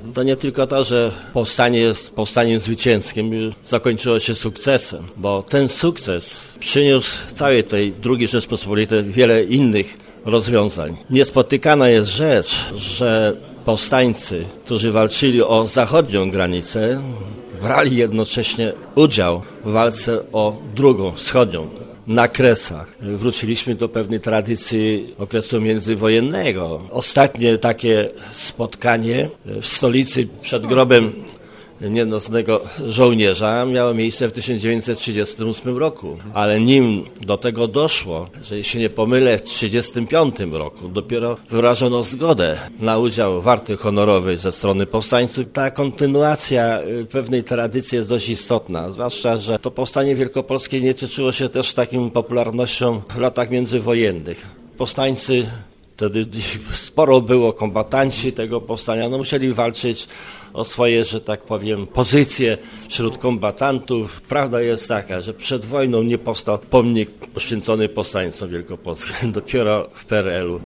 To nie tylko to, że powstanie jest powstaniem zwycięskim, zakończyło się sukcesem, bo ten sukces przyniósł całej tej II Rzeczpospolitej wiele innych rozwiązań. Niespotykana jest rzecz, że powstańcy, którzy walczyli o zachodnią granicę, brali jednocześnie udział w walce o drugą, wschodnią, na Kresach. Wróciliśmy do pewnej tradycji okresu międzywojennego. Ostatnie takie spotkanie w stolicy przed grobem niejednocnego żołnierza miało miejsce w 1938 roku. Ale nim do tego doszło, że jeśli nie pomylę, w 1935 roku dopiero wyrażono zgodę na udział warty honorowej ze strony powstańców. Ta kontynuacja pewnej tradycji jest dość istotna, zwłaszcza, że to powstanie wielkopolskie nie cieszyło się też taką popularnością w latach międzywojennych. Powstańcy, wtedy sporo było kombatanci tego powstania, musieli walczyć o swoje, że tak powiem, pozycje wśród kombatantów. Prawda jest taka, że przed wojną nie powstał pomnik poświęcony powstańcom wielkopolskim. Dopiero w PRL-u